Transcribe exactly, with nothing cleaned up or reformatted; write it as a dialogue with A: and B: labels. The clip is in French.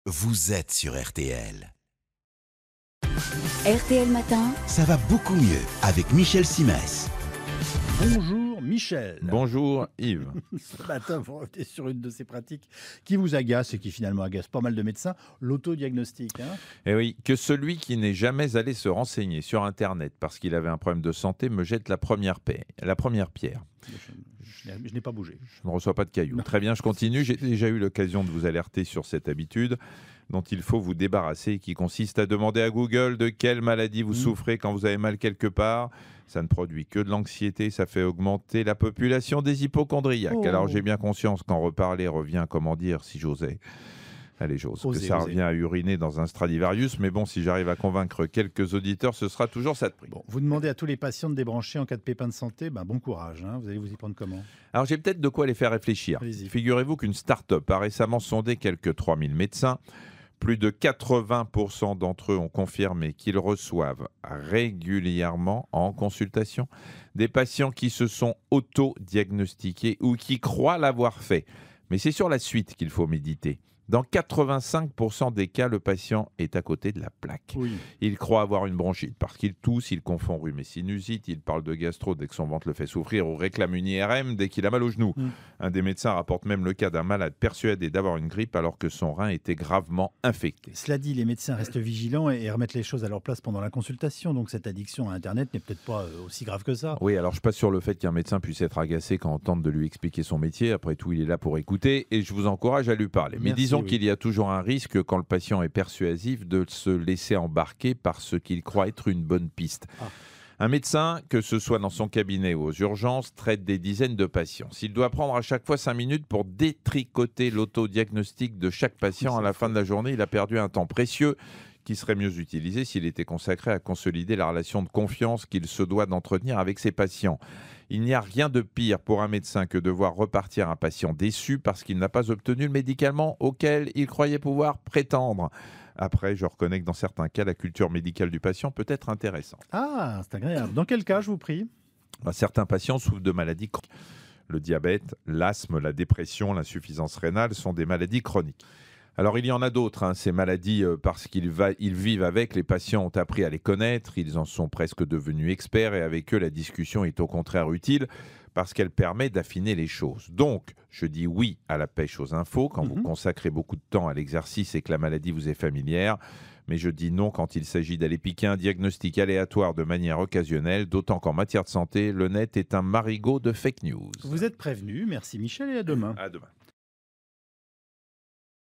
A: vous êtes sur R T L.
B: R T L Matin,
A: Ça va beaucoup mieux avec Michel Simès.
C: Bonjour Michel.
D: Bonjour Yves.
C: Ce matin, vous revenez sur une de ces pratiques qui vous agace et qui finalement agace pas mal de médecins, l'autodiagnostic. Hein.
D: Eh oui, que celui qui n'est jamais allé se renseigner sur Internet parce qu'il avait un problème de santé me jette la première, paix, la première pierre.
C: Je, je, je n'ai pas bougé.
D: Je ne reçois pas de cailloux. Très bien, je continue. J'ai déjà eu l'occasion de vous alerter sur cette habitude dont il faut vous débarrasser, qui consiste à demander à Google de quelle maladie vous mmh. souffrez quand vous avez mal quelque part. Ça ne produit que de l'anxiété, ça fait augmenter la population des hypochondriaques. Oh. Alors j'ai bien conscience qu'en reparler revient, comment dire, si j'osais. Allez, j'ose, osez, que ça osez. revient à uriner dans un Stradivarius, mais bon, si j'arrive à convaincre quelques auditeurs, ce sera toujours ça de prix.
C: Bon, vous demandez à tous les patients de débrancher en cas de pépin de santé, ben bon courage, hein. Vous allez vous y prendre comment?
D: Alors j'ai peut-être de quoi les faire réfléchir. Allez-y. Figurez-vous qu'une start-up a récemment sondé quelques trois mille médecins. Plus de quatre-vingts pour cent d'entre eux ont confirmé qu'ils reçoivent régulièrement en consultation des patients qui se sont auto-diagnostiqués ou qui croient l'avoir fait. Mais c'est sur la suite qu'il faut méditer. Dans quatre-vingt-cinq pour cent des cas, le patient est à côté de la plaque. Oui. Il croit avoir une bronchite parce qu'il tousse, il confond rhume et sinusite, il parle de gastro dès que son ventre le fait souffrir ou réclame une I R M dès qu'il a mal au genou. Mm. Un des médecins rapporte même le cas d'un malade persuadé d'avoir une grippe alors que son rein était gravement infecté.
C: Cela dit, les médecins restent vigilants et remettent les choses à leur place pendant la consultation. Donc cette addiction à Internet n'est peut-être pas aussi grave que ça.
D: Oui, alors je passe sur le fait qu'un médecin puisse être agacé quand on tente de lui expliquer son métier. Après tout, il est là pour écouter et je vous encourage à lui parler. Mais
C: Merci,
D: disons
C: oui.
D: qu'il y a toujours un risque, quand le patient est persuasif, de se laisser embarquer par ce qu'il croit être une bonne piste. Ah. Un médecin, que ce soit dans son cabinet ou aux urgences, traite des dizaines de patients. S'il doit prendre à chaque fois cinq minutes pour détricoter l'autodiagnostic de chaque patient oui, à la fin de la journée, il a perdu un temps précieux qui serait mieux utilisé s'il était consacré à consolider la relation de confiance qu'il se doit d'entretenir avec ses patients. Il n'y a rien de pire pour un médecin que de voir repartir un patient déçu parce qu'il n'a pas obtenu le médicament auquel il croyait pouvoir prétendre. Après, je reconnais que dans certains cas, la culture médicale du patient peut être intéressante.
C: Ah, c'est agréable. Dans quel cas, je vous prie?
D: Certains patients souffrent de maladies chroniques. Le diabète, l'asthme, la dépression, l'insuffisance rénale sont des maladies chroniques. Alors, il y en a d'autres, hein, ces maladies, euh, parce qu'ils va, ils vivent avec, les patients ont appris à les connaître, ils en sont presque devenus experts et avec eux, la discussion est au contraire utile parce qu'elle permet d'affiner les choses. Donc, je dis oui à la pêche aux infos quand mm-hmm. vous consacrez beaucoup de temps à l'exercice et que la maladie vous est familière, mais je dis non quand il s'agit d'aller piquer un diagnostic aléatoire de manière occasionnelle, d'autant qu'en matière de santé, le net est un marigot de fake news.
C: Vous êtes prévenu, merci Michel et à demain.
D: À demain.